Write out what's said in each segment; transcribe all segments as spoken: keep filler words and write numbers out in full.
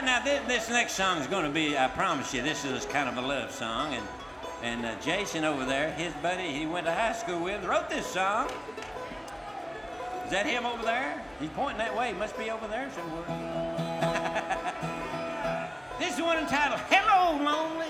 now this, this next song is going to be, I promise you, this is kind of a love song. And, and uh, Jason over there, his buddy he went to high school with, wrote this song. Is that him over there? He's pointing that way. He must be over there somewhere. This is one entitled, Hello, Lonely.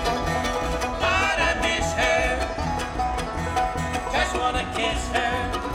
Kiss her.